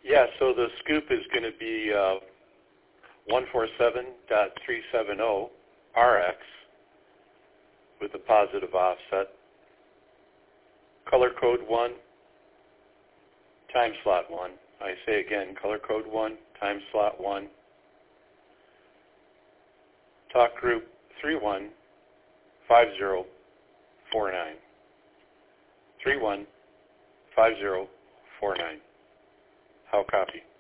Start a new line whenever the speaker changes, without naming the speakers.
Yeah, so the scoop is going to be 147.370 RX with a positive offset. Color code 1, time slot 1. I say again, color code 1, time slot 1. Talk group 315049. 315049. How copy?